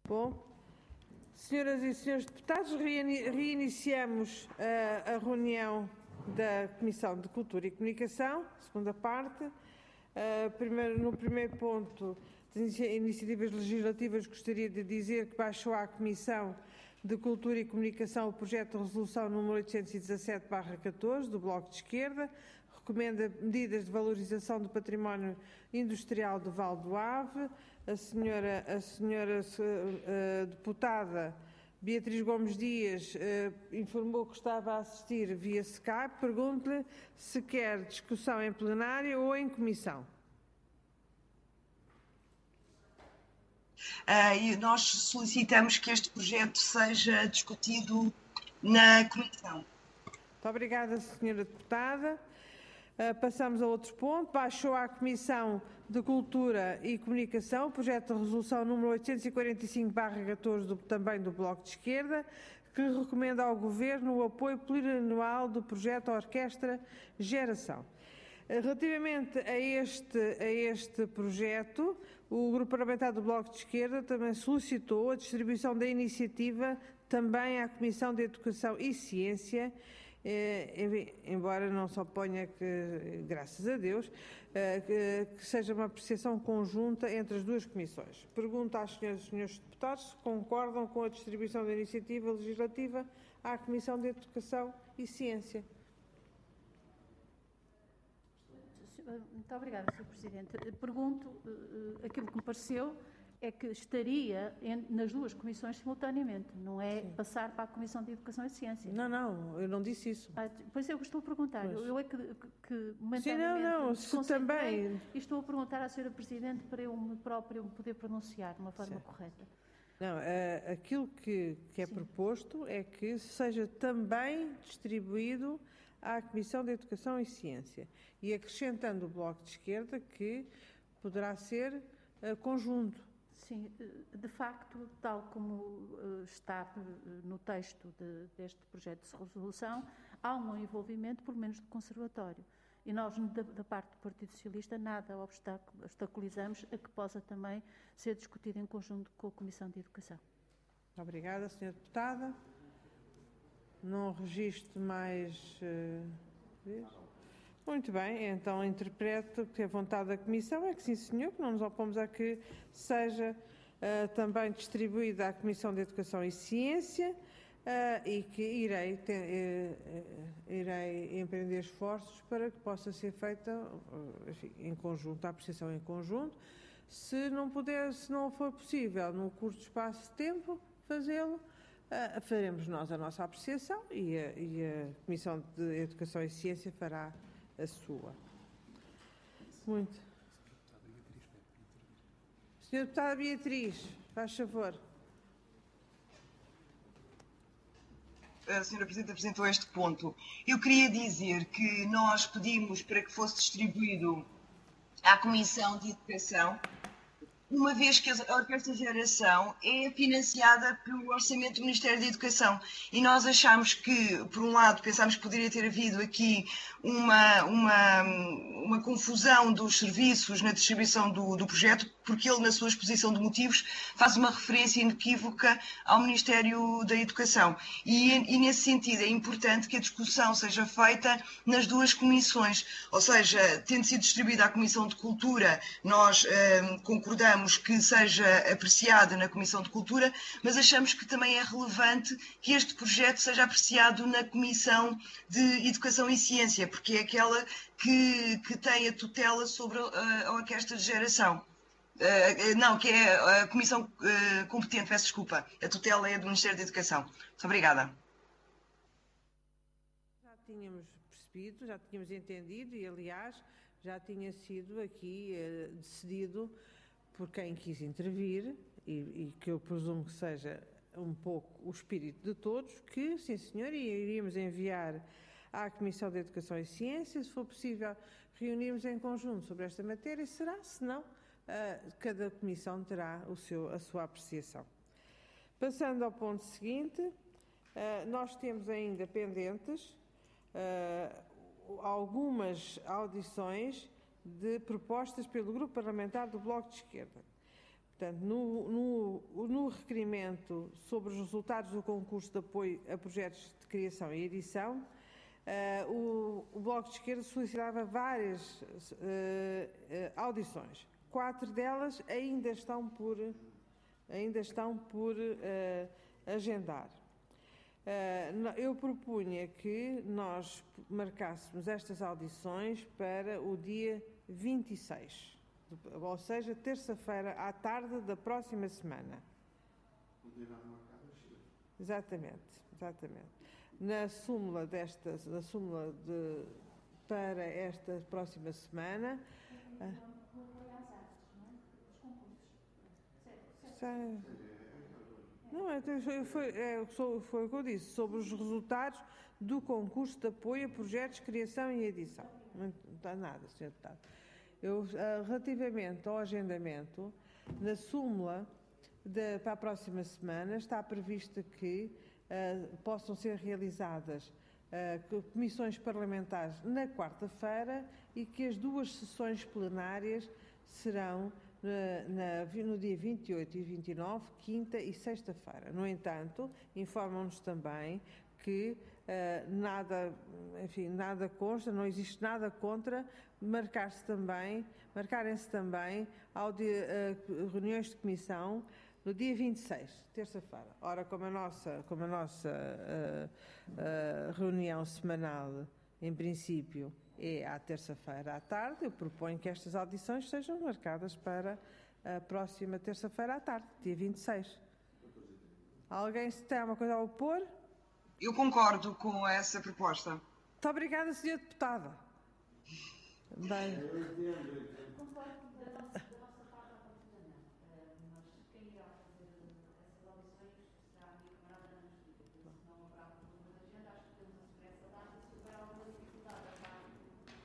Bom, senhoras e senhores deputados, reiniciamos a reunião da Comissão de Cultura e Comunicação, segunda parte. No primeiro ponto das iniciativas legislativas, gostaria de dizer que baixou à Comissão de Cultura e Comunicação o projeto de resolução número 817/14 do Bloco de Esquerda, recomenda medidas de valorização do património industrial do Val do Ave. A senhora deputada Beatriz Gomes Dias informou que estava a assistir via Skype. Pergunto-lhe se quer discussão em plenário ou em comissão. E nós solicitamos que este projeto seja discutido na comissão. Muito obrigada, senhora deputada. Passamos a outro ponto. Baixou à Comissão de Cultura e Comunicação o projeto de resolução número 845/14 também do Bloco de Esquerda, que recomenda ao Governo o apoio plurianual do projeto Orquestra Geração. Relativamente a este projeto, o Grupo Parlamentar do Bloco de Esquerda também solicitou a distribuição da iniciativa também à Comissão de Educação e Ciência, embora não se oponha que, graças a Deus, que seja uma apreciação conjunta entre as duas comissões. Pergunto às senhoras e senhores deputados se concordam com a distribuição da iniciativa legislativa à Comissão de Educação e Ciência. Muito obrigada, Sr. Presidente. Pergunto, aquilo que me pareceu é que estaria nas duas comissões simultaneamente, não é? Sim. Passar para a Comissão de Educação e Ciência. Não, eu não disse isso. Pois é, eu estou a perguntar. Pois. Eu é que momentaneamente se também. E estou a perguntar à Sra. Presidente para eu me próprio poder pronunciar de uma forma correta. Não, aquilo que é proposto é que seja também distribuído à Comissão de Educação e Ciência, e acrescentando o Bloco de Esquerda que poderá ser conjunto. Sim, de facto, tal como está no texto deste projeto de resolução, há um envolvimento, pelo menos, do Conservatório. E nós, da parte do Partido Socialista, nada obstaculizamos a que possa também ser discutido em conjunto com a Comissão de Educação. Obrigada, Sra. Deputada. Não registro mais Muito bem, então interpreto que a vontade da Comissão é que sim, senhor, que não nos opomos a que seja também distribuída à Comissão de Educação e Ciência e que irei empreender esforços para que possa ser feita, enfim, em conjunto, a apreciação em conjunto. Se não for possível, num curto espaço de tempo, fazê-lo, faremos nós a nossa apreciação e a Comissão de Educação e Ciência fará a sua. Muito. Senhora Deputada Beatriz, faz favor. A Sra. Presidente apresentou este ponto. Eu queria dizer que nós pedimos para que fosse distribuído à Comissão de Educação, uma vez que a Orquestra Geração é financiada pelo Orçamento do Ministério da Educação. E nós achamos que, por um lado, pensámos que poderia ter havido aqui uma confusão dos serviços na distribuição do projeto, porque ele, na sua exposição de motivos, faz uma referência inequívoca ao Ministério da Educação. E nesse sentido, é importante que a discussão seja feita nas duas comissões. Ou seja, tendo sido distribuída à Comissão de Cultura, nós concordamos que seja apreciada na Comissão de Cultura, mas achamos que também é relevante que este projeto seja apreciado na Comissão de Educação e Ciência, porque é aquela que tem a tutela sobre a Orquestra de Geração. Não, que é a Comissão competente, peço desculpa. A tutela é do Ministério da Educação. Muito obrigada. Já tínhamos percebido, já tínhamos entendido e, aliás, já tinha sido aqui decidido por quem quis intervir e que eu presumo que seja um pouco o espírito de todos, que, sim senhor, iríamos enviar à Comissão de Educação e Ciência, se for possível, reunirmos em conjunto sobre esta matéria, se não, cada comissão terá a sua apreciação. Passando ao ponto seguinte, nós temos ainda pendentes algumas audições de propostas pelo Grupo Parlamentar do Bloco de Esquerda. Portanto, no requerimento sobre os resultados do concurso de apoio a projetos de criação e edição, o Bloco de Esquerda solicitava várias audições. 4 delas ainda estão por agendar. Eu propunha que nós marcássemos estas audições para o dia 26, ou seja, terça-feira à tarde da próxima semana. Exatamente. Na súmula para esta próxima semana. Não, foi o que eu disse, sobre os resultados do concurso de apoio a projetos de criação e edição. Não está nada, Sr. Deputado. Relativamente ao agendamento, na súmula para a próxima semana está previsto que possam ser realizadas comissões parlamentares na quarta-feira e que as 2 sessões plenárias serão no dia 28 e 29, quinta e sexta-feira. No entanto, informam-nos também que nada consta, não existe nada contra marcarem-se também reuniões de comissão no dia 26, terça-feira. Ora, como a nossa reunião semanal, em princípio, é à terça-feira à tarde, eu proponho que estas audições sejam marcadas para a próxima terça-feira à tarde, dia 26. Alguém se tem alguma coisa a opor? Eu concordo com essa proposta. Muito obrigada, Sra. Deputada. Bem. Concordo da nossa parte absolutamente. Mas quem irá fazer essas audições será a minha camarada Ana Mesquita. Se não haverá problema de agenda, acho que podemos assumir essa data. Se houver alguma dificuldade a parte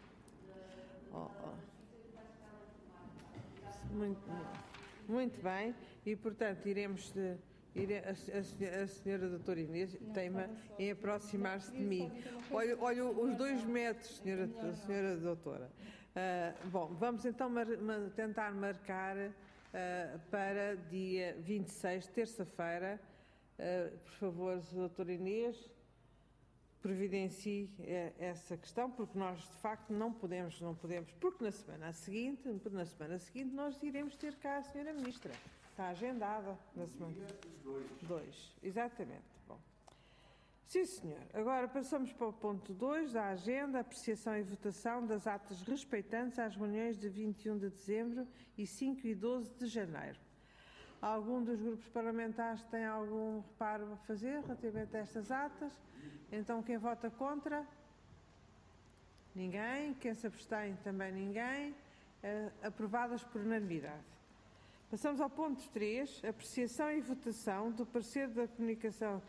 Muito bem. E, portanto, a senhora doutora Inês teima em aproximar-se de mim. Olha os 2 metros, senhora doutora. Bom, vamos então tentar marcar para dia 26, terça-feira. Por favor, doutora Inês, providencie essa questão, porque nós, de facto, não podemos, porque na semana seguinte nós iremos ter cá a senhora Ministra. Está agendada na semana. 2, exatamente. Bom. Sim, senhor. Agora passamos para o ponto 2 da agenda, apreciação e votação das atas respeitantes às reuniões de 21 de dezembro e 5 e 12 de janeiro. Algum dos grupos parlamentares tem algum reparo a fazer relativamente a estas atas? Então, quem vota contra? Ninguém. Quem se abstém? Também ninguém. Aprovadas por unanimidade. Passamos ao ponto 3, apreciação e votação do parecer da comunicação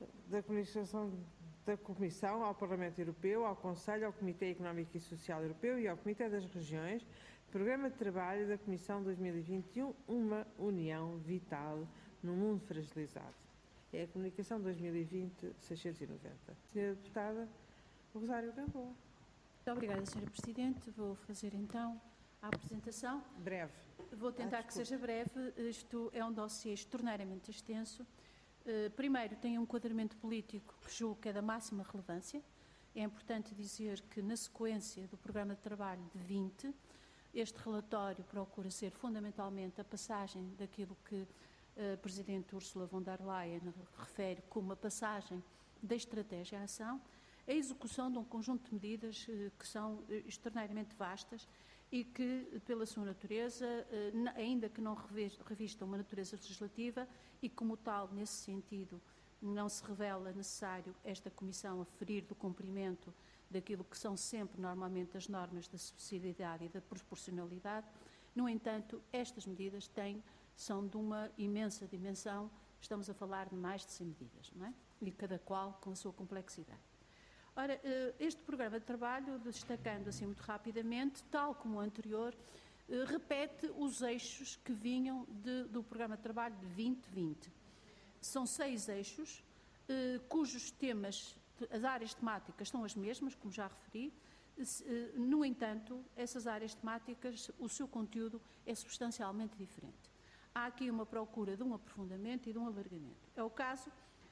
da Comissão ao Parlamento Europeu, ao Conselho, ao Comitê Económico e Social Europeu e ao Comitê das Regiões, Programa de Trabalho da Comissão 2021, uma União Vital no Mundo Fragilizado. É a comunicação 2020-690. Senhora Deputada Rosário Gamboa. Muito obrigada, Sra. Presidente. Vou fazer então a apresentação. Breve. Vou tentar que seja breve. Isto é um dossiê extraordinariamente extenso. Primeiro, tem um enquadramento político que julgo que é da máxima relevância. É importante dizer que, na sequência do programa de trabalho de 20, este relatório procura ser fundamentalmente a passagem daquilo que a Presidente Ursula von der Leyen refere como a passagem da estratégia à ação, a execução de um conjunto de medidas que são extraordinariamente vastas e que, pela sua natureza, ainda que não revistam uma natureza legislativa e, como tal, nesse sentido, não se revela necessário esta Comissão aferir do cumprimento daquilo que são sempre, normalmente, as normas da subsidiariedade e da proporcionalidade. No entanto, estas medidas são de uma imensa dimensão, estamos a falar de mais de 100 medidas, não é? E cada qual com a sua complexidade. Ora, este programa de trabalho, destacando assim muito rapidamente, tal como o anterior, repete os eixos que vinham do programa de trabalho de 2020. São 6 eixos, cujos temas, as áreas temáticas são as mesmas, como já referi. No entanto, essas áreas temáticas, o seu conteúdo é substancialmente diferente. há aqui uma procura de um aprofundamento e de um alargamento. É o caso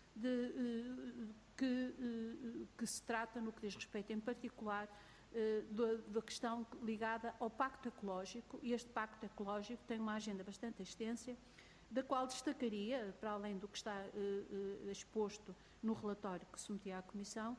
que se trata no que diz respeito, em particular, da questão ligada ao Pacto Ecológico, e este Pacto Ecológico tem uma agenda bastante extensa, da qual destacaria, para além do que está exposto no relatório que submeti à Comissão,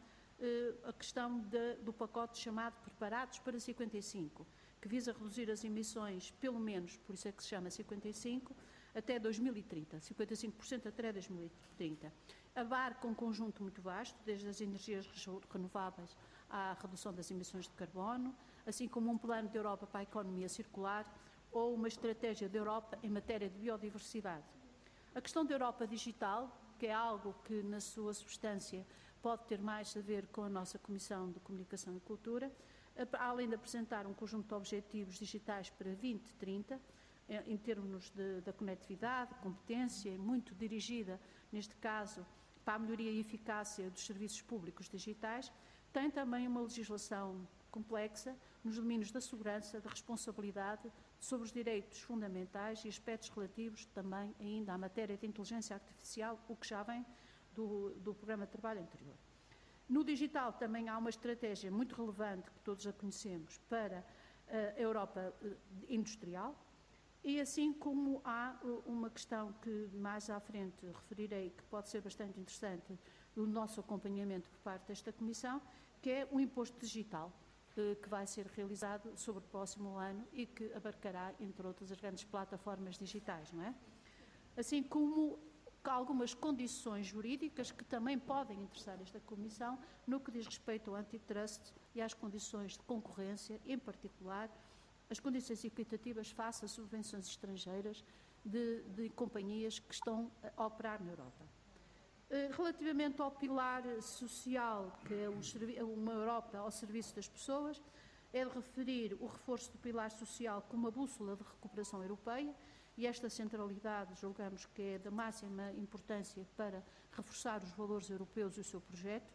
a questão do pacote chamado Preparados para 55, que visa reduzir as emissões, pelo menos, por isso é que se chama 55, até 2030, 55% até 2030. Abarca um conjunto muito vasto, desde as energias renováveis à redução das emissões de carbono, assim como um plano de Europa para a economia circular ou uma estratégia da Europa em matéria de biodiversidade. A questão da Europa digital, que é algo que, na sua substância, pode ter mais a ver com a nossa Comissão de Comunicação e Cultura, além de apresentar um conjunto de objetivos digitais para 2030, em termos da conectividade, competência, muito dirigida, neste caso, para a melhoria e eficácia dos serviços públicos digitais, tem também uma legislação complexa nos domínios da segurança, da responsabilidade, sobre os direitos fundamentais e aspectos relativos também ainda à matéria de inteligência artificial, o que já vem do programa de trabalho anterior. No digital também há uma estratégia muito relevante, que todos a conhecemos, para a Europa industrial, e assim como há uma questão que mais à frente referirei, que pode ser bastante interessante, do nosso acompanhamento por parte desta Comissão, que é o imposto digital, que vai ser realizado sobre o próximo ano e que abarcará, entre outras, as grandes plataformas digitais, não é? Assim como algumas condições jurídicas que também podem interessar esta Comissão no que diz respeito ao antitrust e às condições de concorrência, em particular, as condições equitativas face a subvenções estrangeiras de companhias que estão a operar na Europa. Relativamente ao pilar social, que é uma Europa ao serviço das pessoas, é de referir o reforço do pilar social como uma bússola de recuperação europeia, e esta centralidade julgamos que é da máxima importância para reforçar os valores europeus e o seu projeto.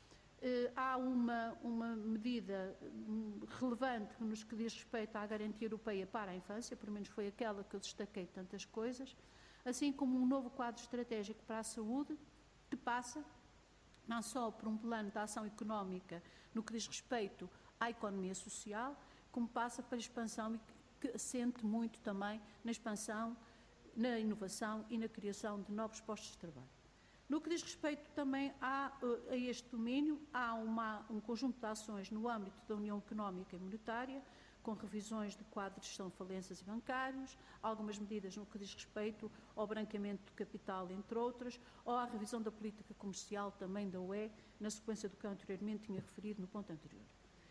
Há uma medida relevante nos que diz respeito à garantia europeia para a infância, pelo menos foi aquela que eu destaquei tantas coisas, assim como um novo quadro estratégico para a saúde, que passa não só por um plano de ação económica no que diz respeito à economia social, como passa para a expansão e que assente muito também na expansão, na inovação e na criação de novos postos de trabalho. No que diz respeito também a este domínio, há um conjunto de ações no âmbito da União Económica e Monetária, com revisões do quadro de gestão de falências e bancários, algumas medidas no que diz respeito ao branqueamento do capital, entre outras, ou à revisão da política comercial também da UE, na sequência do que eu anteriormente tinha referido no ponto anterior.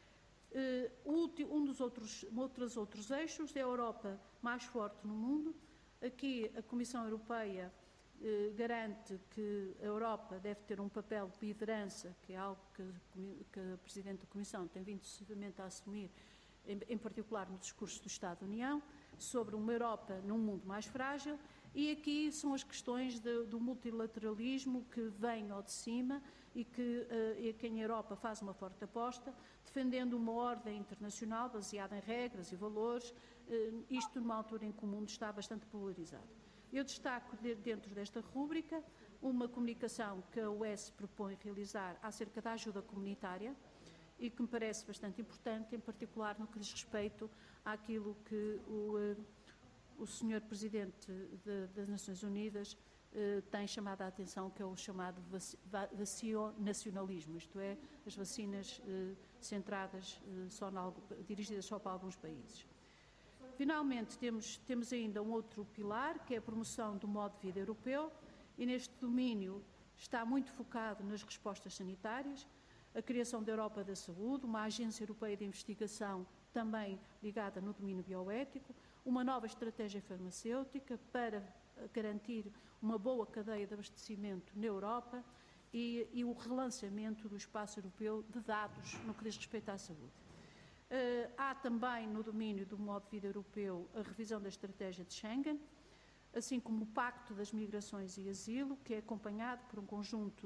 Outros eixos é a Europa mais forte no mundo. Aqui a Comissão Europeia garante que a Europa deve ter um papel de liderança, que é algo que a Presidente da Comissão tem vindo sucessivamente a assumir, em particular no discurso do Estado da União, sobre uma Europa num mundo mais frágil, e aqui são as questões do multilateralismo que vem ao de cima e a quem a Europa faz uma forte aposta, defendendo uma ordem internacional baseada em regras e valores, isto numa altura em que o mundo está bastante polarizado. Eu destaco dentro desta rúbrica uma comunicação que a UE se propõe realizar acerca da ajuda comunitária e que me parece bastante importante, em particular no que diz respeito àquilo que o Sr. Presidente das Nações Unidas tem chamado a atenção, que é o chamado vacinacionalismo, isto é, as vacinas centradas, dirigidas só para alguns países. Finalmente, temos ainda um outro pilar, que é a promoção do modo de vida europeu, e neste domínio está muito focado nas respostas sanitárias, a criação da Europa da Saúde, uma agência europeia de investigação também ligada no domínio bioético, uma nova estratégia farmacêutica para garantir uma boa cadeia de abastecimento na Europa e o relançamento do espaço europeu de dados no que diz respeito à saúde. Há também no domínio do modo de vida europeu a revisão da estratégia de Schengen, assim como o Pacto das Migrações e Asilo, que é acompanhado por um conjunto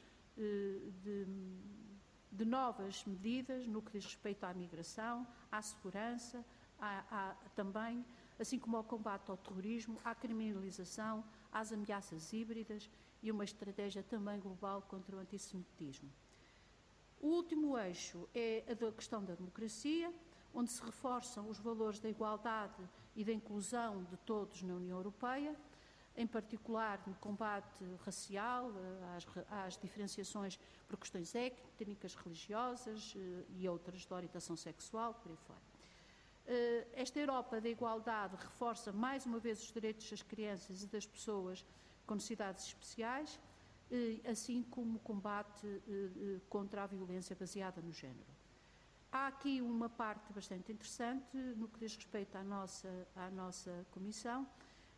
de novas medidas no que diz respeito à migração, à segurança, também assim como ao combate ao terrorismo, à criminalização, às ameaças híbridas e uma estratégia também global contra o antissemitismo. O último eixo é a da questão da democracia, onde se reforçam os valores da igualdade e da inclusão de todos na União Europeia, em particular no combate racial, às diferenciações por questões étnicas, religiosas e outras de orientação sexual, por aí fora. Esta Europa da igualdade reforça mais uma vez os direitos das crianças e das pessoas com necessidades especiais, assim como o combate contra a violência baseada no género. Há aqui uma parte bastante interessante no que diz respeito à nossa Comissão,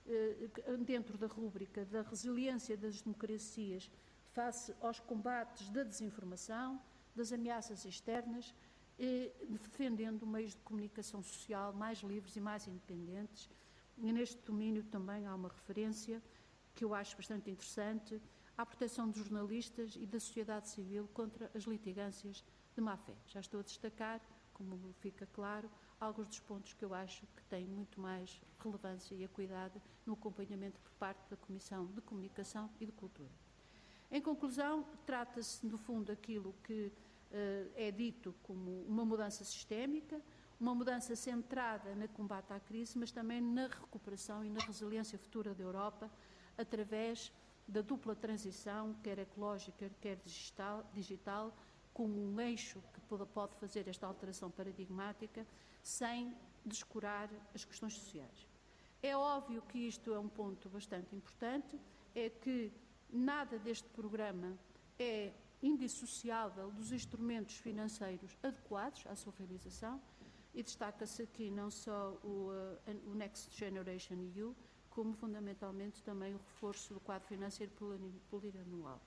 dentro da rúbrica da resiliência das democracias face aos combates da desinformação, das ameaças externas, defendendo meios de comunicação social mais livres e mais independentes. E neste domínio também há uma referência que eu acho bastante interessante à proteção dos jornalistas e da sociedade civil contra as litigâncias de má-fé. Já estou a destacar, como fica claro, alguns dos pontos que eu acho que têm muito mais relevância e acuidade no acompanhamento por parte da Comissão de Comunicação e de Cultura. Em conclusão, trata-se, no fundo, daquilo que é dito como uma mudança sistémica, uma mudança centrada no combate à crise, mas também na recuperação e na resiliência futura da Europa, através da dupla transição, quer ecológica, quer digital, como um eixo que pode fazer esta alteração paradigmática sem descurar as questões sociais. É óbvio que isto é um ponto bastante importante, é que nada deste programa é indissociável dos instrumentos financeiros adequados à sua realização, e destaca-se aqui não só o Next Generation EU, como fundamentalmente também o reforço do quadro financeiro plurianual.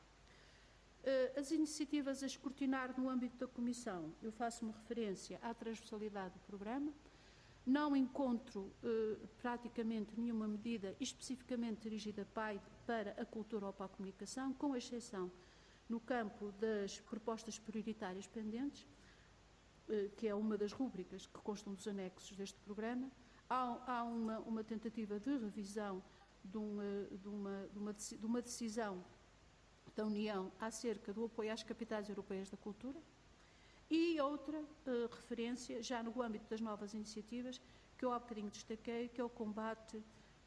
As iniciativas a escrutinar no âmbito da Comissão, eu faço uma referência à transversalidade do programa. Não encontro praticamente nenhuma medida especificamente dirigida para a cultura ou para a comunicação, com exceção no campo das propostas prioritárias pendentes, que é uma das rúbricas que constam dos anexos deste programa. Há uma tentativa de revisão de uma decisão da União acerca do apoio às capitais europeias da cultura, e outra referência, já no âmbito das novas iniciativas, que eu há bocadinho destaquei, que é o combate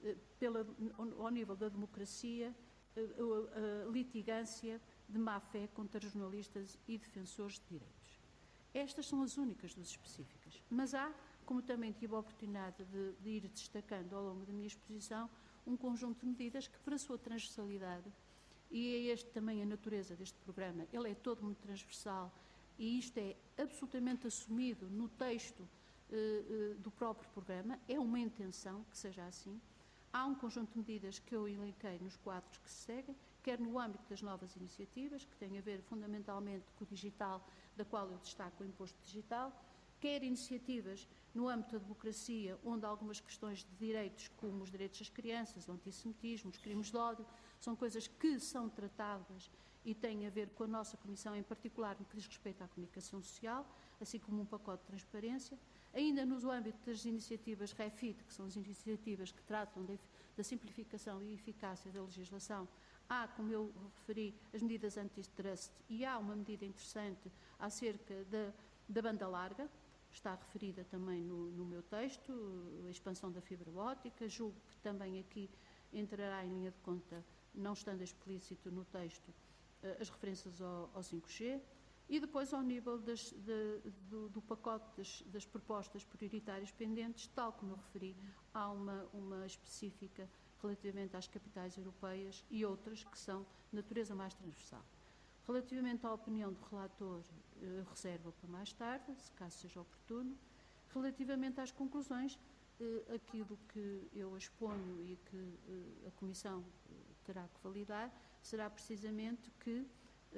ao nível da democracia, a litigância de má-fé contra jornalistas e defensores de direitos. Estas são as únicas das específicas, mas há, como também tive a oportunidade de ir destacando ao longo da minha exposição, um conjunto de medidas que, para a sua transversalidade, e é este também a natureza deste programa, ele é todo muito transversal, e isto é absolutamente assumido no texto do próprio programa, é uma intenção que seja assim. Há um conjunto de medidas que eu elenquei nos quadros que se seguem, quer no âmbito das novas iniciativas, que têm a ver fundamentalmente com o digital, da qual eu destaco o imposto digital, quer iniciativas no âmbito da democracia, onde algumas questões de direitos, como os direitos das crianças, o antissemitismo, os crimes de ódio, são coisas que são tratadas e têm a ver com a nossa Comissão, em particular no que diz respeito à comunicação social, assim como um pacote de transparência. Ainda no âmbito das iniciativas REFIT, que são as iniciativas que tratam da simplificação e eficácia da legislação, há, como eu referi, as medidas antitrust, e há uma medida interessante acerca da banda larga, está referida também no meu texto, a expansão da fibra óptica. Julgo que também aqui entrará em linha de conta, não estando explícito no texto, as referências ao 5G. E depois, ao nível do pacote das propostas prioritárias pendentes, tal como eu referi, há uma específica relativamente às capitais europeias e outras que são de natureza mais transversal. Relativamente à opinião do relator, reserva para mais tarde, se caso seja oportuno. Relativamente às conclusões, aquilo que eu exponho e que a Comissão terá que validar será precisamente que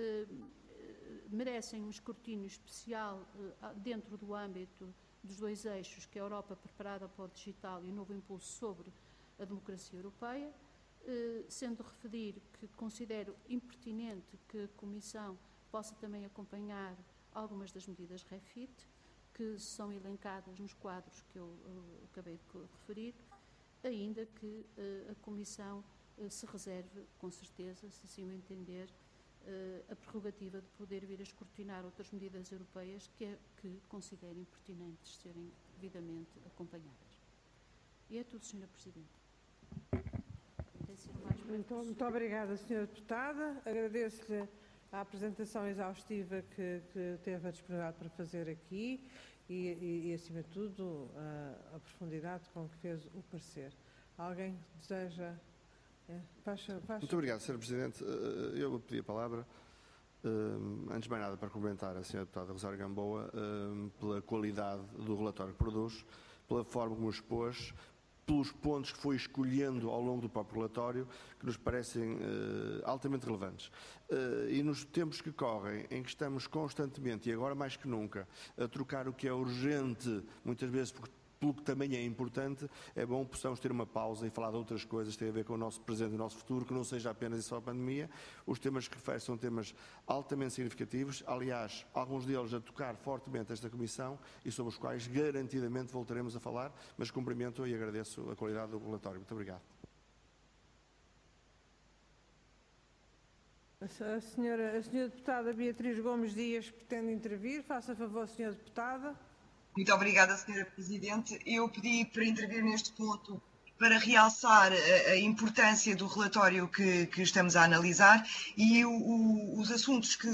merecem um escrutínio especial dentro do âmbito dos dois eixos, que é a Europa preparada para o digital e o novo impulso sobre a democracia europeia, sendo referir que considero impertinente que a Comissão possa também acompanhar algumas das medidas REFIT, que são elencadas nos quadros que eu acabei de referir, ainda que a Comissão se reserve, com certeza, se assim o entender, a prerrogativa de poder vir a escrutinar outras medidas europeias que considerem pertinentes serem devidamente acompanhadas. E é tudo, Sra. Presidente. Muito obrigada, Sra. Deputada. Agradeço-lhe a apresentação exaustiva que teve a disponibilidade para fazer aqui e acima de tudo, a profundidade com que fez o parecer. Alguém deseja... Muito obrigado, Sr. Presidente. Eu vou pedir a palavra, antes de mais nada, para cumprimentar a Sra. Deputada Rosário Gamboa pela qualidade do relatório que produz, pela forma como o expôs, pelos pontos que foi escolhendo ao longo do próprio relatório, que nos parecem altamente relevantes. E nos tempos que correm, em que estamos constantemente, e agora mais que nunca, a trocar o que é urgente, muitas vezes pelo que também é importante, é bom que possamos ter uma pausa e falar de outras coisas que têm a ver com o nosso presente e o nosso futuro, que não seja apenas só a pandemia. Os temas que refere são temas altamente significativos, aliás, alguns deles a tocar fortemente esta Comissão e sobre os quais garantidamente voltaremos a falar, mas cumprimento e agradeço a qualidade do relatório. Muito obrigado. A senhora Deputada Beatriz Gomes Dias pretende intervir. Faça favor, Senhora Deputada. Muito obrigada, Sra. Presidente. Eu pedi para intervir neste ponto para realçar a importância do relatório que estamos a analisar e os assuntos que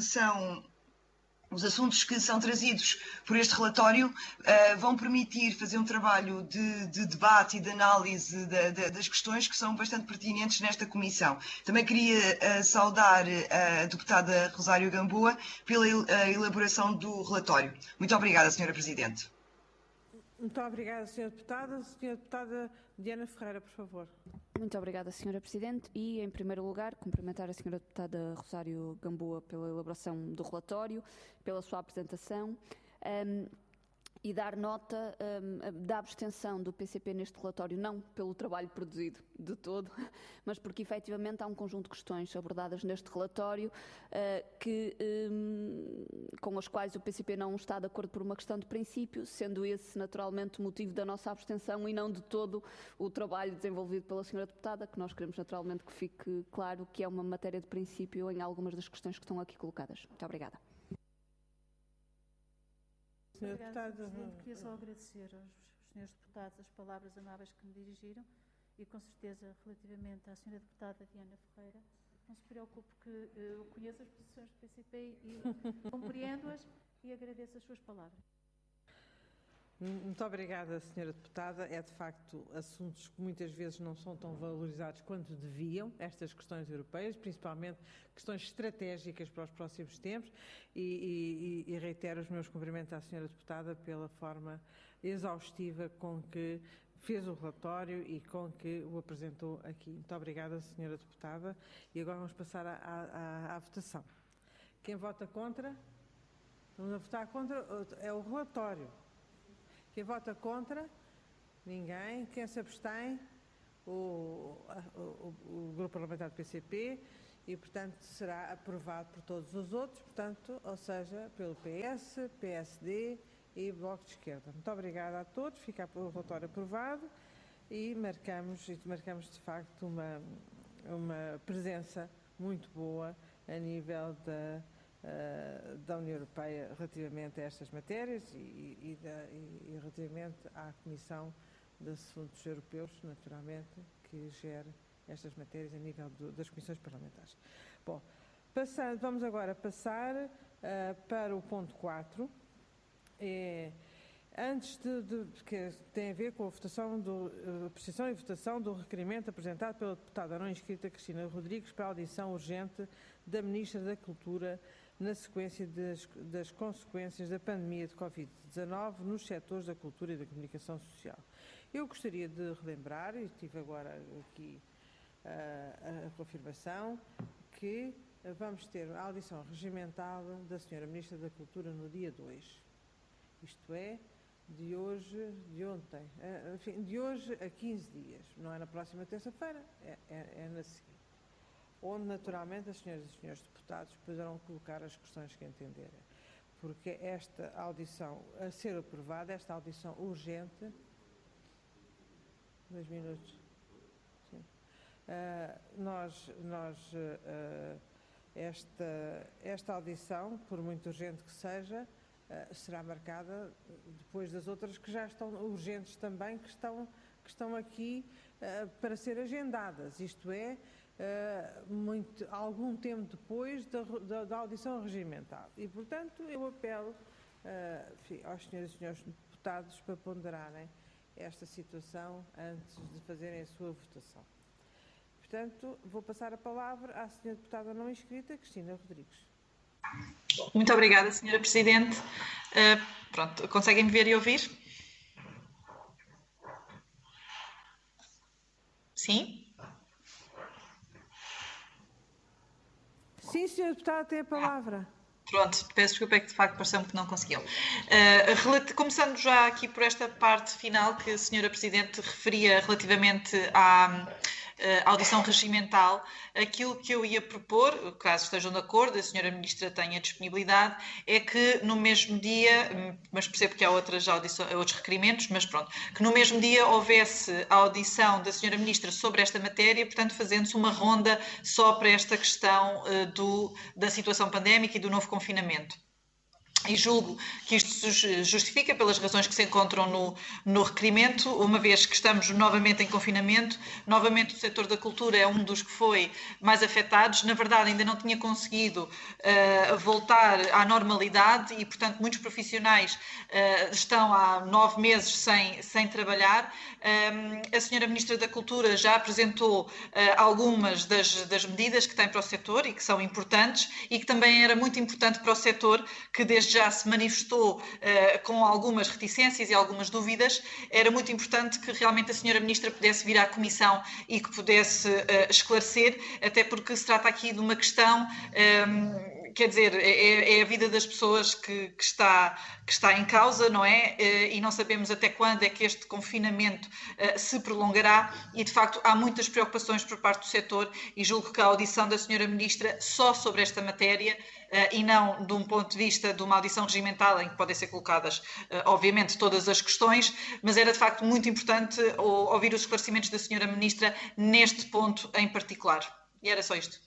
são trazidos por este relatório vão permitir fazer um trabalho de debate e de análise das questões que são bastante pertinentes nesta Comissão. Também queria saudar a deputada Rosário Gamboa pela elaboração do relatório. Muito obrigada, Sra. Presidente. Muito obrigada, Sra. Deputada. Sra. Deputada Diana Ferreira, por favor. Muito obrigada, Sra. Presidente. E, em primeiro lugar, cumprimentar a Sra. Deputada Rosário Gamboa pela elaboração do relatório, pela sua apresentação e dar nota da abstenção do PCP neste relatório, não pelo trabalho produzido de todo, mas porque efetivamente há um conjunto de questões abordadas neste relatório com as quais o PCP não está de acordo por uma questão de princípio, sendo esse naturalmente o motivo da nossa abstenção e não de todo o trabalho desenvolvido pela Sra. Deputada, que nós queremos naturalmente que fique claro que é uma matéria de princípio em algumas das questões que estão aqui colocadas. Muito obrigada. Obrigada, Sr. Presidente. Queria só agradecer aos senhores deputados as palavras amáveis que me dirigiram e, com certeza, relativamente à Sra. Deputada Diana Ferreira, não se preocupe que eu conheço as posições do PCP e compreendo-as e agradeço as suas palavras. Muito obrigada, Sra. Deputada. É, de facto, assuntos que muitas vezes não são tão valorizados quanto deviam, estas questões europeias, principalmente questões estratégicas para os próximos tempos, e reitero os meus cumprimentos à Sra. Deputada pela forma exaustiva com que fez o relatório e com que o apresentou aqui. Muito obrigada, Sra. Deputada. E agora vamos passar à votação. Quem vota contra? Vamos a votar contra? É o relatório. Quem vota contra? Ninguém. Quem se abstém? O Grupo Parlamentar do PCP e, portanto, será aprovado por todos os outros, portanto, ou seja, pelo PS, PSD e Bloco de Esquerda. Muito obrigada a todos. Fica o relatório aprovado e marcamos de facto uma presença muito boa a nível da União Europeia relativamente a estas matérias e relativamente à Comissão de Assuntos Europeus, naturalmente, que gera estas matérias a nível das comissões parlamentares. Bom, vamos agora passar para o ponto 4, antes que tem a ver com a apreciação e votação do requerimento apresentado pela deputada não inscrita Cristina Rodrigues para a audição urgente da Ministra da Cultura na sequência das consequências da pandemia de Covid-19 nos setores da cultura e da comunicação social. Eu gostaria de relembrar, e tive agora aqui a confirmação, que vamos ter a audição regimental da Sra. Ministra da Cultura no dia 2. Isto é, de ontem, enfim, de hoje a 15 dias. Não é na próxima terça-feira, é na seguinte. Onde, naturalmente, as senhoras e os senhores deputados poderão colocar as questões que entenderem. Porque esta audição, a ser aprovada, esta audição urgente... 2 minutos. Esta audição, por muito urgente que seja, será marcada depois das outras que já estão urgentes também, que estão aqui para ser agendadas, isto é, algum tempo depois da audição regimental. E, portanto, eu apelo aos senhores e senhores deputados para ponderarem esta situação antes de fazerem a sua votação. Portanto, vou passar a palavra à senhora deputada não inscrita, Cristina Rodrigues. Muito obrigada, senhora Presidente. Pronto, conseguem-me ver e ouvir? Sim? Sim, senhora deputada, tem a palavra. Pronto, peço desculpa, é que de facto pareceu-me que não conseguiam. Começando já aqui por esta parte final que a senhora Presidente referia relativamente à audição regimental, aquilo que eu ia propor, caso estejam de acordo, a senhora Ministra tenha disponibilidade, é que no mesmo dia, mas percebo que há outros requerimentos, mas pronto, que no mesmo dia houvesse a audição da senhora Ministra sobre esta matéria, portanto fazendo-se uma ronda só para esta questão da situação pandémica e do novo confinamento. E julgo que isto se justifica pelas razões que se encontram no requerimento, uma vez que estamos novamente em confinamento, novamente o setor da cultura é um dos que foi mais afetados, na verdade ainda não tinha conseguido voltar à normalidade e, portanto, muitos profissionais estão há 9 meses sem trabalhar. A senhora Ministra da Cultura já apresentou algumas das medidas que tem para o setor e que são importantes e que também era muito importante para o setor, que desde já se manifestou com algumas reticências e algumas dúvidas. Era muito importante que realmente a senhora Ministra pudesse vir à Comissão e que pudesse esclarecer, até porque se trata aqui de uma questão, quer dizer, é a vida das pessoas que está em causa, não é? E não sabemos até quando é que este confinamento se prolongará e, de facto, há muitas preocupações por parte do setor e julgo que a audição da senhora Ministra só sobre esta matéria e não de um ponto de vista de uma audição regimental em que podem ser colocadas, obviamente, todas as questões, mas era de facto muito importante ouvir os esclarecimentos da senhora Ministra neste ponto em particular. E era só isto.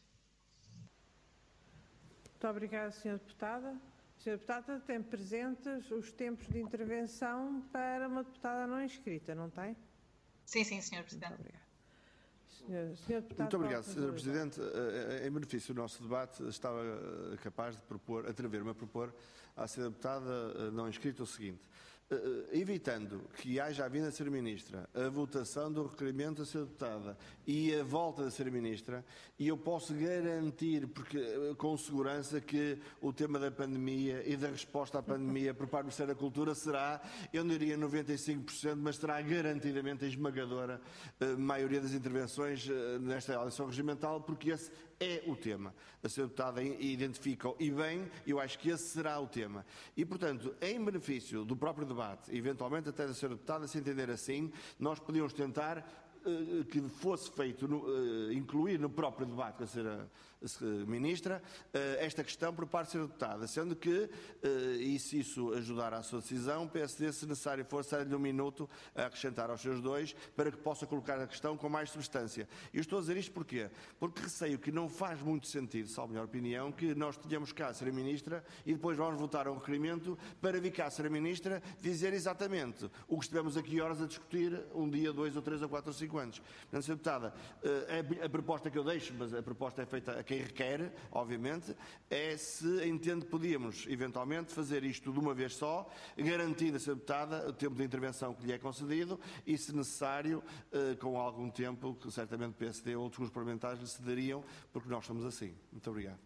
Muito obrigada, senhora deputada. A senhora deputada tem presentes os tempos de intervenção para uma deputada não inscrita, não tem? Sim, senhor Presidente. Muito obrigada. Senhor deputado, muito obrigado, Sr. Presidente. Em benefício do nosso debate, estava capaz de atrever-me a propor à Sra. Deputada não inscrita o seguinte: evitando que haja vindo a Sra. Ministra a votação do requerimento da Sra. Deputada e a volta da Sra. Ministra, e eu posso garantir com segurança que o tema da pandemia e da resposta à pandemia por parte do Ministério da Cultura será, eu não diria 95%, mas será garantidamente a esmagadora maioria das intervenções nesta audição regimental, porque esse é o tema. A Sra. Deputada identifica e bem, eu acho que esse será o tema. E, portanto, em benefício do próprio debate, eventualmente até da Sra. Deputada se entender assim, nós podíamos tentar que fosse feito, incluir no próprio debate com a Sra. Ministra, esta questão por parte da Sra. Deputada, sendo que, e se isso ajudar à sua decisão, o PSD, se necessário for, sai-lhe um minuto a acrescentar aos seus dois, para que possa colocar a questão com mais substância. E eu estou a dizer isto porquê? Porque receio que não faz muito sentido, salvo a minha opinião, que nós tenhamos cá a Sra. Ministra e depois vamos votar um requerimento para vir cá a Sra. Ministra dizer exatamente o que estivemos aqui horas a discutir um dia, 2 ou 3 ou 4 ou 5 anos. Portanto, Sra. Deputada, a proposta que eu deixo, mas a proposta é feita a quem requer, obviamente, é se entende que podíamos, eventualmente, fazer isto de uma vez só, garantindo a Sra. Deputada o tempo de intervenção que lhe é concedido e, se necessário, com algum tempo, que certamente o PSD ou outros grupos parlamentares lhe cederiam, porque nós somos assim. Muito obrigado.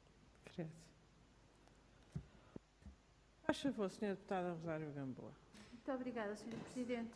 Faz favor, Sra. Deputada Rosário Gamboa. Muito obrigada, Sr. Presidente.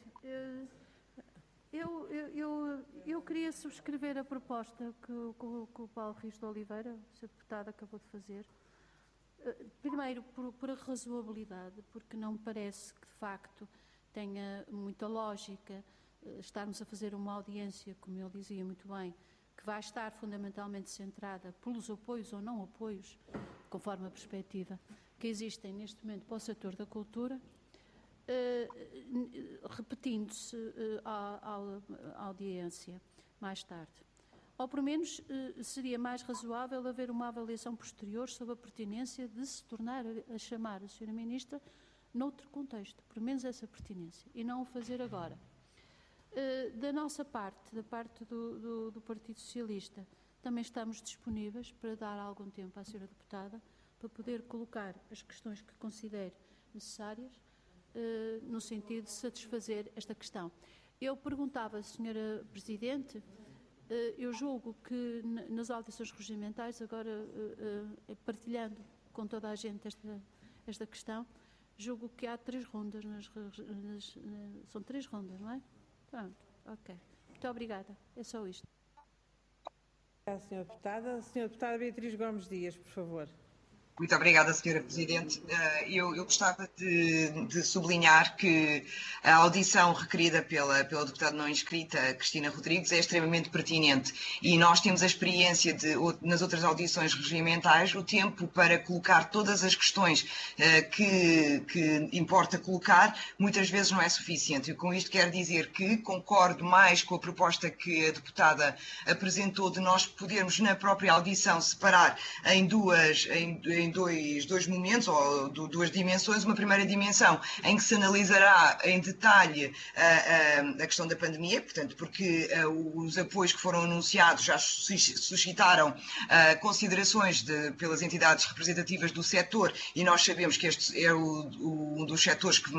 Eu queria subscrever a proposta que o Paulo Rios de Oliveira, o Sr. Deputado, acabou de fazer. Primeiro, por a razoabilidade, porque não me parece que, de facto, tenha muita lógica estarmos a fazer uma audiência, como ele dizia muito bem, que vai estar fundamentalmente centrada pelos apoios ou não apoios, conforme a perspectiva que existem neste momento para o setor da cultura, repetindo-se a audiência mais tarde. ou pelo menos seria mais razoável haver uma avaliação posterior sobre a pertinência de se tornar a chamar a Sra. Ministra noutro contexto, pelo menos essa pertinência, e não o fazer agora. Da nossa parte, da parte do Partido Socialista, também estamos disponíveis para dar algum tempo à Sra. Deputada para poder colocar as questões que considere necessárias no sentido de satisfazer esta questão. Eu perguntava, Sra. Presidente, eu julgo que nas audições regimentais, agora partilhando com toda a gente esta questão, julgo que há 3 rondas, são 3 rondas, não é? Pronto, ok. Muito obrigada. É só isto. Obrigada, Sra. Deputada. A Sra. Deputada Beatriz Gomes Dias, por favor. Muito obrigada, Sra. Presidente. Eu gostava de sublinhar que a audição requerida pela deputada não inscrita, Cristina Rodrigues, é extremamente pertinente e nós temos a experiência nas outras audições regimentais, o tempo para colocar todas as questões que importa colocar, muitas vezes não é suficiente. E com isto quero dizer que concordo mais com a proposta que a deputada apresentou de nós podermos na própria audição separar em dois momentos, ou duas dimensões. Uma primeira dimensão em que se analisará em detalhe a questão da pandemia, portanto, porque os apoios que foram anunciados já suscitaram considerações pelas entidades representativas do setor, e nós sabemos que este é um dos setores que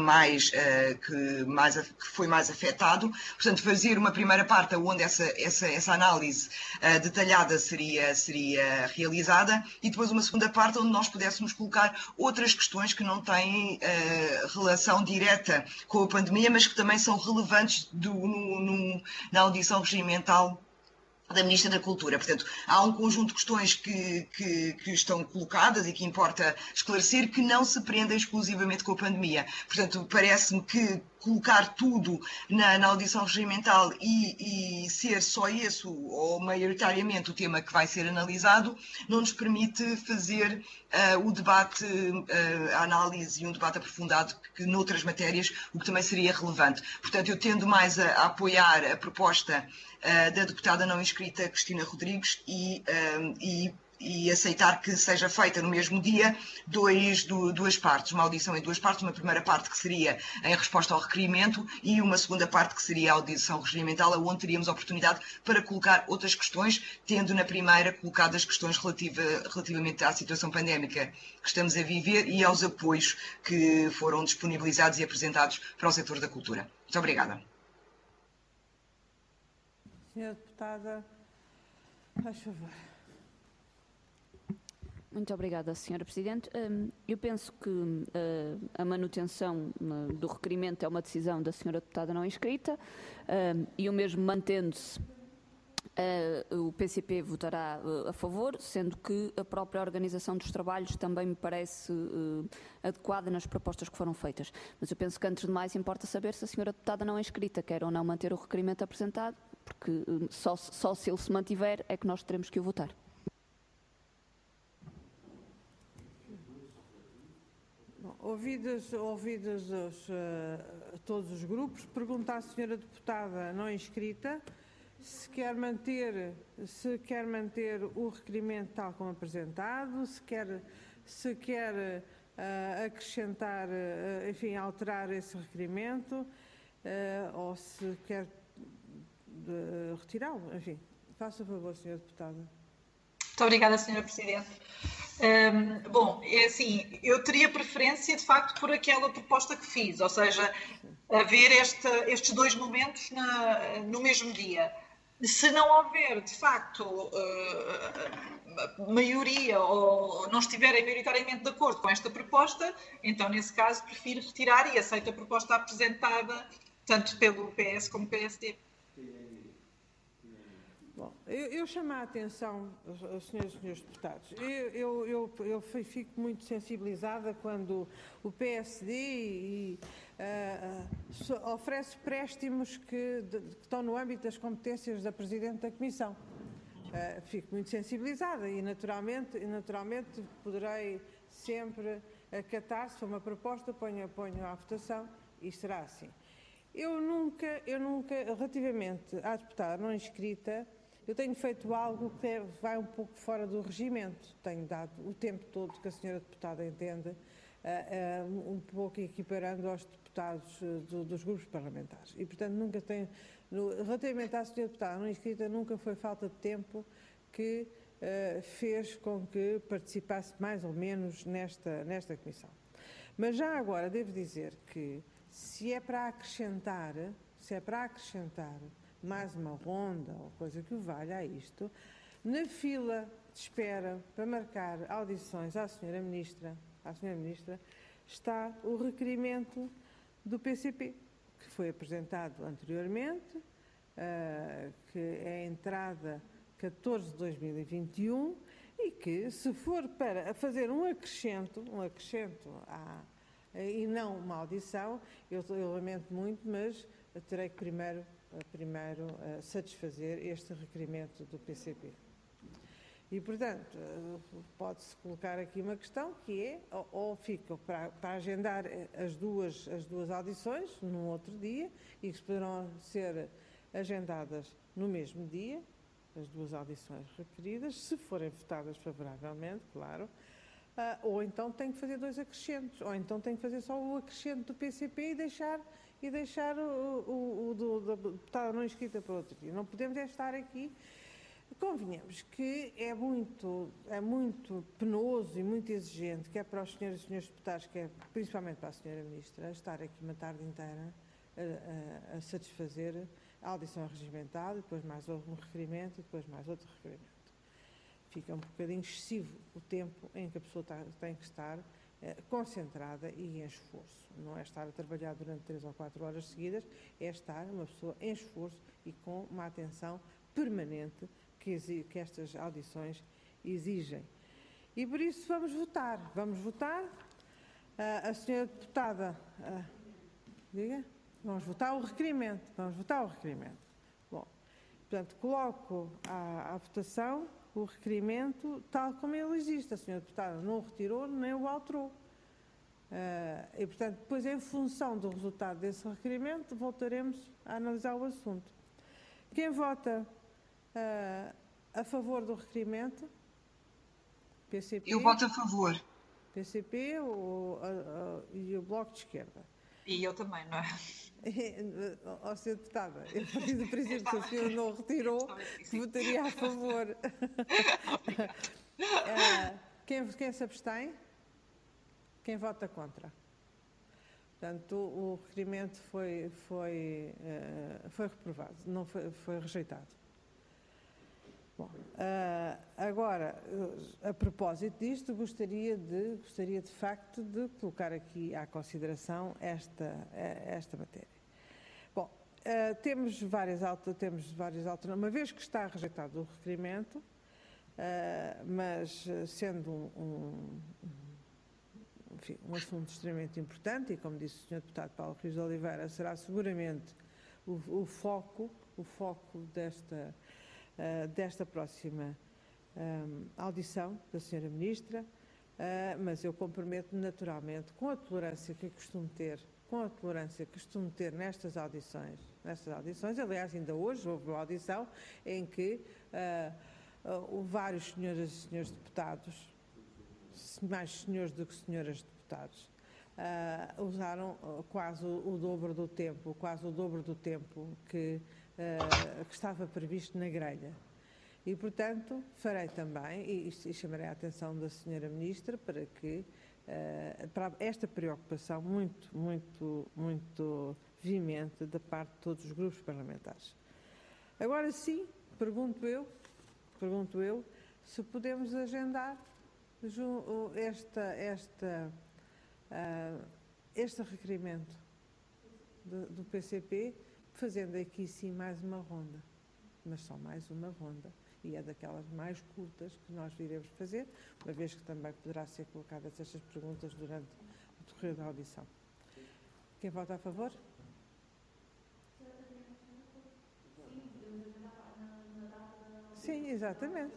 foi mais afetado. Portanto, fazer uma primeira parte onde essa análise detalhada seria realizada, e depois uma segunda parte onde nós pudéssemos colocar outras questões que não têm relação direta com a pandemia, mas que também são relevantes na audição regimental da Ministra da Cultura. Portanto, há um conjunto de questões que estão colocadas e que importa esclarecer, que não se prendem exclusivamente com a pandemia. Portanto, parece-me que colocar tudo na audição regimental e ser só esse, ou maioritariamente, o tema que vai ser analisado, não nos permite fazer o debate, a análise e um debate aprofundado que noutras matérias, o que também seria relevante. Portanto, eu tendo mais a apoiar a proposta da deputada não inscrita Cristina Rodrigues e aceitar que seja feita no mesmo dia duas partes, uma audição em 2 partes, uma primeira parte que seria em resposta ao requerimento e uma segunda parte que seria a audição regimental, onde teríamos a oportunidade para colocar outras questões, tendo na primeira colocado as questões relativamente à situação pandémica que estamos a viver e aos apoios que foram disponibilizados e apresentados para o setor da cultura. Muito obrigada. Senhora Deputada, faz favor. Muito obrigada, Sra. Presidente. Eu penso que a manutenção do requerimento é uma decisão da Sra. Deputada não inscrita e o mesmo mantendo-se, o PCP votará a favor, sendo que a própria organização dos trabalhos também me parece adequada nas propostas que foram feitas. Mas eu penso que, antes de mais, importa saber se a Sra. Deputada não inscrita quer ou não manter o requerimento apresentado, porque só se ele se mantiver é que nós teremos que o votar. Ouvidos todos os grupos, pergunto à Sra. Deputada não inscrita se quer manter o requerimento tal como apresentado, se quer acrescentar, enfim, alterar esse requerimento, ou se quer retirá-lo. Enfim, faça favor, Sra. Deputada. Muito obrigada, Sra. Presidente. Bom, é assim, eu teria preferência, de facto, por aquela proposta que fiz, ou seja, haver estes 2 momentos no mesmo dia. Se não houver, de facto, maioria ou não estiverem maioritariamente de acordo com esta proposta, então, nesse caso, prefiro retirar e aceito a proposta apresentada tanto pelo PS como pelo PSD. Bom, eu chamo a atenção, senhoras e senhores deputados, eu fico muito sensibilizada quando o PSD oferece préstimos que estão no âmbito das competências da Presidente da Comissão. Fico muito sensibilizada e naturalmente poderei sempre acatar, se for uma proposta, ponho à votação e será assim. Eu nunca, relativamente à deputada não inscrita, Eu tenho feito algo que vai um pouco fora do regimento. Tenho dado o tempo todo que a senhora deputada entende, um pouco equiparando aos deputados dos grupos parlamentares. E, portanto, nunca tenho... Relativamente à senhora deputada não inscrita, nunca foi falta de tempo que fez com que participasse mais ou menos nesta comissão. Mas já agora devo dizer que se é para acrescentar mais uma ronda ou coisa que o valha a isto, na fila de espera para marcar audições à senhora Ministra, está o requerimento do PCP, que foi apresentado anteriormente, que é a entrada 14 de 2021 e que, se for para fazer um acrescento e não uma audição, eu lamento muito, mas terei que primeiro satisfazer este requerimento do PCP. E, portanto, pode-se colocar aqui uma questão que é, ou fica para agendar as duas audições num outro dia e que poderão ser agendadas no mesmo dia, as duas audições requeridas, se forem votadas favoravelmente, claro, ou então tem que fazer dois acrescentos, ou então tem que fazer só o acrescento do PCP e deixar o deputado não inscrita para outro dia. Não podemos estar aqui. Convenhamos que é muito penoso e muito exigente, quer para os senhores e senhores deputados, quer principalmente para a senhora Ministra, estar aqui uma tarde inteira a satisfazer a audição regimental, e depois mais um requerimento, e depois mais outro requerimento. Fica um bocadinho excessivo o tempo em que a pessoa tem que estar concentrada e em esforço. Não é estar a trabalhar durante 3 ou 4 horas seguidas, é estar uma pessoa em esforço e com uma atenção permanente que estas audições exigem. E por isso vamos votar. Vamos votar. A senhora deputada... diga? Vamos votar o requerimento. Bom, portanto, coloco à votação o requerimento tal como ele existe. A senhora deputada não o retirou nem o alterou. E, portanto, depois, em função do resultado desse requerimento, voltaremos a analisar o assunto. Quem vota a favor do requerimento? PCP? Eu voto a favor. PCP e o Bloco de Esquerda. E eu também, não é? Ó, senhora deputada, eu parti do princípio que se a senhora não o retirou, votaria a favor. Quem se abstém? Quem vota contra? Portanto, o requerimento foi reprovado, não foi rejeitado. Bom, agora, a propósito disto, gostaria de facto de colocar aqui à consideração esta matéria. Bom, temos várias alternativas, uma vez que está rejeitado o requerimento, mas sendo enfim, um assunto extremamente importante, e como disse o Sr. Deputado Paulo Rios de Oliveira, será seguramente o foco desta próxima audição da Sra. Ministra, mas eu comprometo-me naturalmente com a tolerância que costumo ter nestas audições. Aliás, ainda hoje houve uma audição em que vários senhoras e senhores deputados, mais senhores do que senhoras deputados, usaram quase o dobro do tempo que estava previsto na grelha. E, portanto, farei também, e chamarei a atenção da Sra. Ministra para esta preocupação muito veemente da parte de todos os grupos parlamentares. Agora sim, pergunto eu se podemos agendar este requerimento do PCP, fazendo aqui sim mais uma ronda, mas só mais uma ronda, e é daquelas mais curtas que nós iremos fazer, uma vez que também poderá ser colocadas estas perguntas durante o decorrer da audição. Quem vota a favor? Sim, exatamente.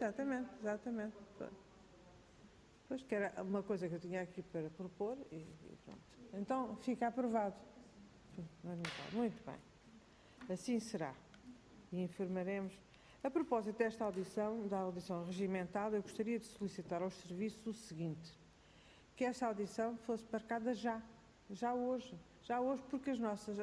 Pois, que era uma coisa que eu tinha aqui para propor e pronto. Então, fica aprovado. Muito bem. Assim será. E informaremos. A propósito desta audição, da audição regimental, eu gostaria de solicitar aos serviços o seguinte, que esta audição fosse marcada já hoje, porque as nossas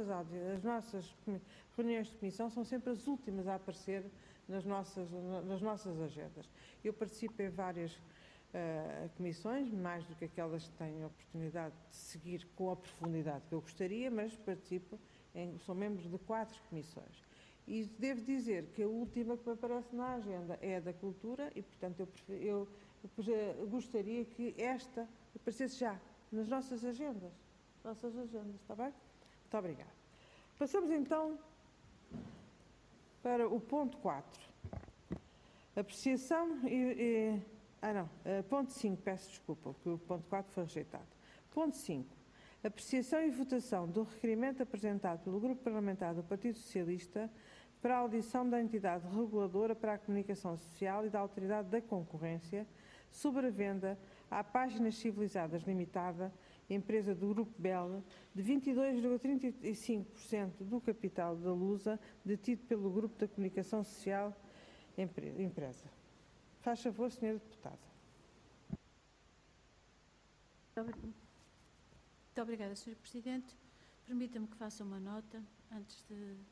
reuniões de comissão são sempre as últimas a aparecer nas nossas agendas. Eu participo em várias comissões, mais do que aquelas que têm a oportunidade de seguir com a profundidade que eu gostaria, mas sou membro de 4 comissões. E devo dizer que a última que me aparece na agenda é a da Cultura e, portanto, eu gostaria que esta aparecesse já nas nossas agendas. Está bem? Muito obrigada. Passamos então para o ponto 4. Apreciação ponto 5, peço desculpa, porque o ponto 4 foi rejeitado. Ponto 5. Apreciação e votação do requerimento apresentado pelo Grupo Parlamentar do Partido Socialista para a audição da entidade reguladora para a comunicação social e da Autoridade da Concorrência sobre a venda à Páginas Civilizadas Limitada, empresa do Grupo Bela, de 22,35% do capital da Lusa, detido pelo Grupo da Comunicação Social Empresa. Faz favor, Sra. Deputada. Muito obrigada, Sr. Presidente. Permita-me que faça uma nota antes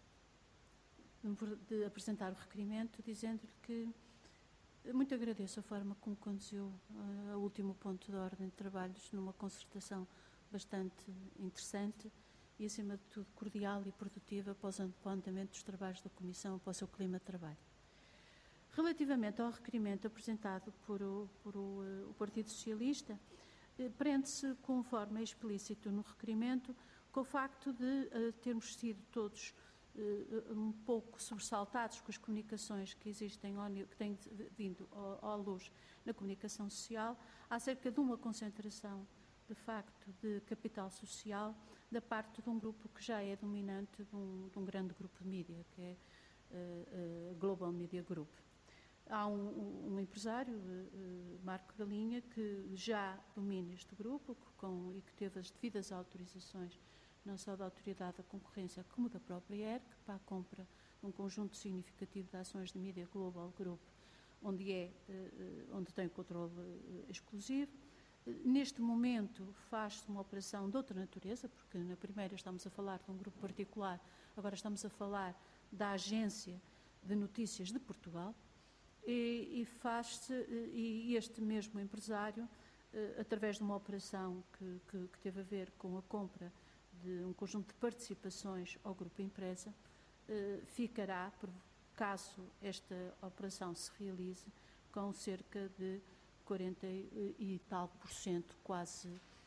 de apresentar o requerimento, dizendo-lhe que muito agradeço a forma como conduziu o último ponto de ordem de trabalhos numa concertação bastante interessante e, acima de tudo, cordial e produtiva para o andamento dos trabalhos da Comissão, para o seu clima de trabalho. Relativamente ao requerimento apresentado por o Partido Socialista, prende-se, conforme é explícito no requerimento, com o facto de termos sido todos um pouco sobressaltados com as comunicações que existem, que têm vindo à luz na comunicação social, acerca de uma concentração, de facto, de capital social da parte de um grupo que já é dominante de um grande grupo de mídia, que é a Global Media Group. Há um empresário, Marco Galinha, que já domina este grupo e que teve as devidas autorizações, não só da Autoridade da Concorrência, como da própria ERC, para a compra de um conjunto significativo de ações de Media Global Group, onde tem o controle exclusivo. Neste momento faz-se uma operação de outra natureza, porque na primeira estamos a falar de um grupo particular, agora estamos a falar da Agência de Notícias de Portugal, e este mesmo empresário, através de uma operação que teve a ver com a compra de um conjunto de participações ao Grupo Empresa, ficará, caso esta operação se realize, com cerca de 40 e tal por cento, quase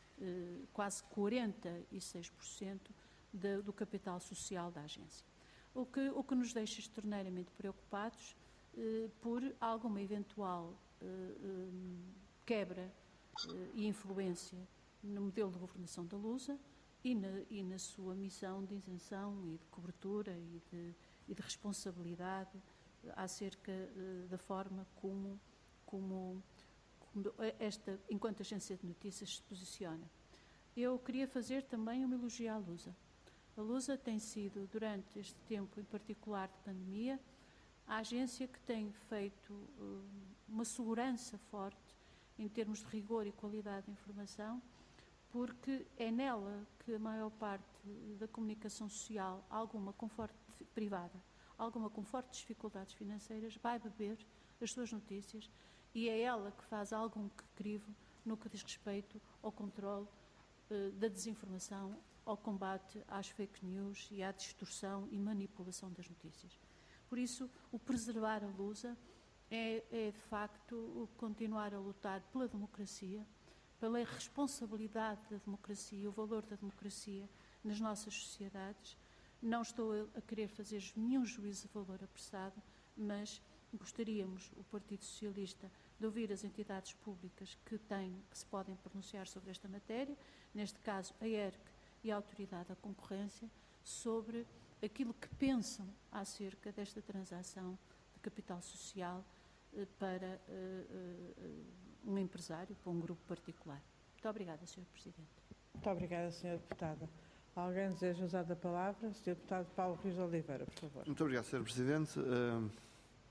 46% do capital social da agência. O que nos deixa extraordinariamente preocupados por alguma eventual quebra e influência no modelo de governação da Lusa e na sua missão de isenção e de cobertura e de responsabilidade acerca da forma como esta, enquanto agência de notícias, se posiciona. Eu queria fazer também uma elogio à Lusa. A Lusa tem sido, durante este tempo, em particular de pandemia, a agência que tem feito uma segurança forte em termos de rigor e qualidade de informação, porque é nela que a maior parte da comunicação social, alguma com forte privada, alguma com fortes dificuldades financeiras, vai beber as suas notícias, e é ela que faz algum crivo no que diz respeito ao controle da desinformação, ao combate às fake news e à distorção e manipulação das notícias. Por isso, o preservar a Lusa é de facto, o continuar a lutar pela democracia, pela responsabilidade da democracia, o valor da democracia nas nossas sociedades. Não estou a querer fazer nenhum juízo de valor apressado, mas gostaríamos, o Partido Socialista, de ouvir as entidades públicas que se podem pronunciar sobre esta matéria, neste caso a ERC e a Autoridade da Concorrência, sobre aquilo que pensam acerca desta transação de capital social para um empresário, para um grupo particular. Muito obrigada, Sr. Presidente. Muito obrigada, Sra. Deputada. Alguém deseja usar a palavra? Sr. Deputado Paulo Rios de Oliveira, por favor. Muito obrigado, Sr. Presidente.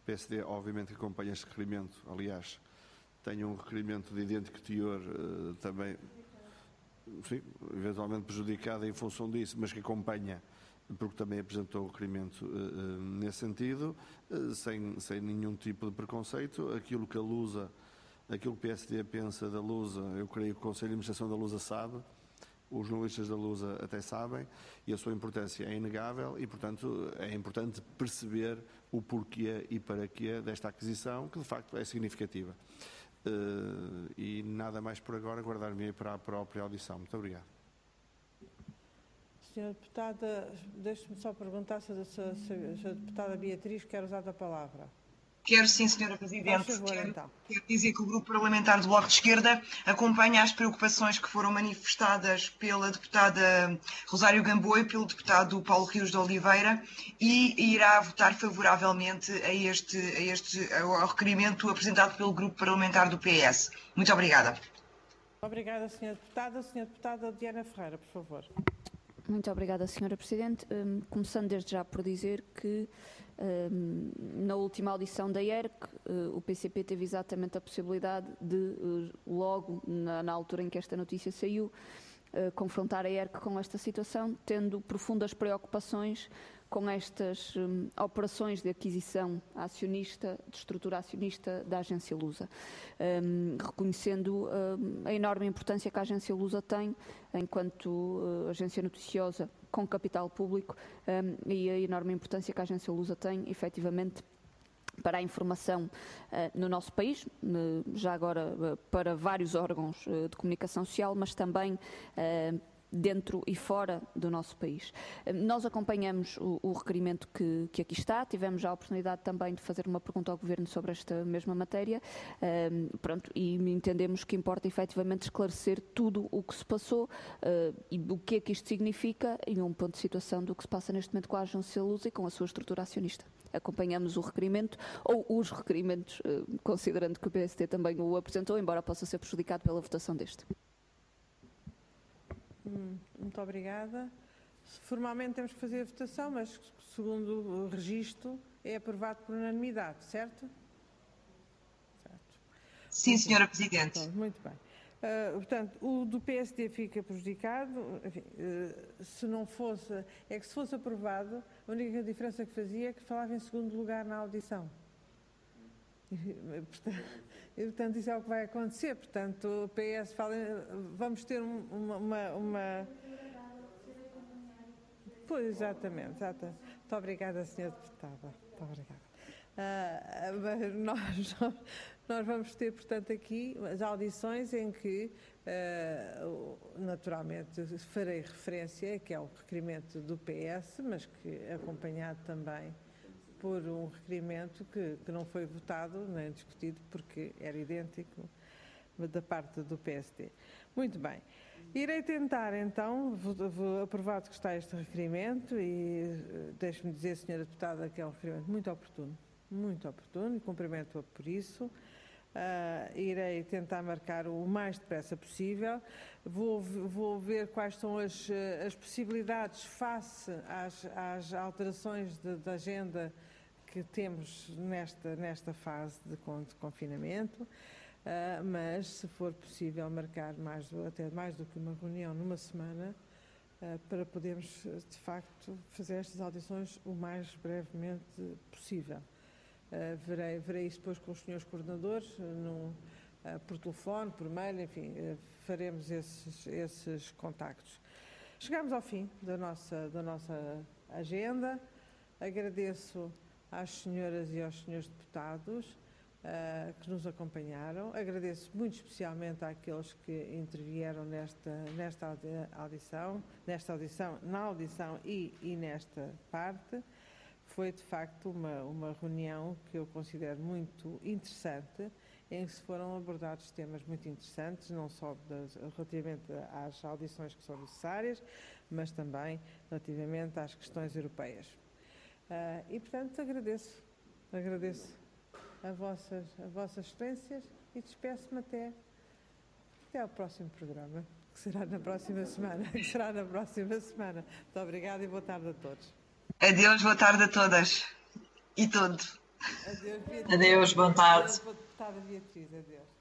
PSD, obviamente, acompanha este requerimento. Aliás, tem um requerimento de idêntico teor também, sim, eventualmente prejudicado em função disso, mas que acompanha, porque também apresentou o requerimento nesse sentido, sem nenhum tipo de preconceito. Aquilo que a Lusa, aquilo que o PSD pensa da Lusa, eu creio que o Conselho de Administração da Lusa sabe, os jornalistas da Lusa até sabem, e a sua importância é inegável e, portanto, é importante perceber o porquê e para quê desta aquisição, que de facto é significativa. E nada mais por agora, guardar-me para a própria audição. Muito obrigado. Senhora Deputada, deixe-me só perguntar se a Deputada Beatriz quer usar a palavra. Quero sim, Senhora Presidente. Por favor, então. Quero dizer que o Grupo Parlamentar do Bloco de Esquerda acompanha as preocupações que foram manifestadas pela Deputada Rosário Gamboa e pelo Deputado Paulo Rios de Oliveira e irá votar favoravelmente ao requerimento apresentado pelo Grupo Parlamentar do PS. Muito obrigada. Obrigada, Senhora Deputada. Senhora Deputada Diana Ferreira, por favor. Muito obrigada, Senhora Presidente. Começando desde já por dizer que na última audição da ERC, o PCP teve exatamente a possibilidade de, logo na altura em que esta notícia saiu, confrontar a ERC com esta situação, tendo profundas preocupações com estas operações de aquisição acionista, de estrutura acionista da agência Lusa, reconhecendo a enorme importância que a agência Lusa tem enquanto agência noticiosa com capital público e a enorme importância que a agência Lusa tem, efetivamente, para a informação no nosso país, já agora para vários órgãos de comunicação social, mas também dentro e fora do nosso país. Nós acompanhamos o requerimento que aqui está, tivemos já a oportunidade também de fazer uma pergunta ao Governo sobre esta mesma matéria, e entendemos que importa efetivamente esclarecer tudo o que se passou e o que é que isto significa e um ponto de situação do que se passa neste momento com a agência Lusa e com a sua estrutura acionista. Acompanhamos o requerimento, ou os requerimentos, considerando que o PSD também o apresentou, embora possa ser prejudicado pela votação deste. Muito obrigada. Formalmente temos que fazer a votação, mas segundo o registro é aprovado por unanimidade, certo? Certo. Sim, Senhora Presidente. Muito bem. Portanto, o do PSD fica prejudicado. Enfim, se fosse aprovado, a única diferença que fazia é que falava em segundo lugar na audição. Portanto, isso é o que vai acontecer. Portanto, o PS fala, vamos ter uma... Pois, exatamente. Muito obrigada, Sra. Deputada. Muito obrigada. Nós vamos ter, portanto, aqui as audições em que, naturalmente, farei referência, que é o requerimento do PS, mas que é acompanhado também por um requerimento que não foi votado nem discutido, porque era idêntico da parte do PSD. Muito bem. Irei tentar, então, aprovado que está este requerimento, e deixe-me dizer, Sra. Deputada, que é um requerimento muito oportuno, e cumprimento-a por isso. Irei tentar marcar o mais depressa possível. Vou ver quais são as possibilidades face às alterações da agenda que temos nesta fase de confinamento, mas se for possível marcar até mais do que uma reunião numa semana, para podermos de facto fazer estas audições o mais brevemente possível. Verei isso depois com os senhores coordenadores, por telefone, por mail, enfim, faremos esses contactos. Chegamos ao fim da nossa agenda. Agradeço às senhoras e aos senhores deputados que nos acompanharam. Agradeço muito especialmente àqueles que intervieram na audição e nesta parte. Foi, de facto, uma reunião que eu considero muito interessante, em que se foram abordados temas muito interessantes, não só relativamente às audições que são necessárias, mas também relativamente às questões europeias. E, portanto, agradeço a vossas excelências e despeço-me até ao próximo programa, que será na próxima semana. Muito obrigada e boa tarde a todos. Adeus, boa tarde a todas e todos. Adeus, Beatriz. Adeus, boa tarde. Adeus, boa tarde, Beatriz. Adeus.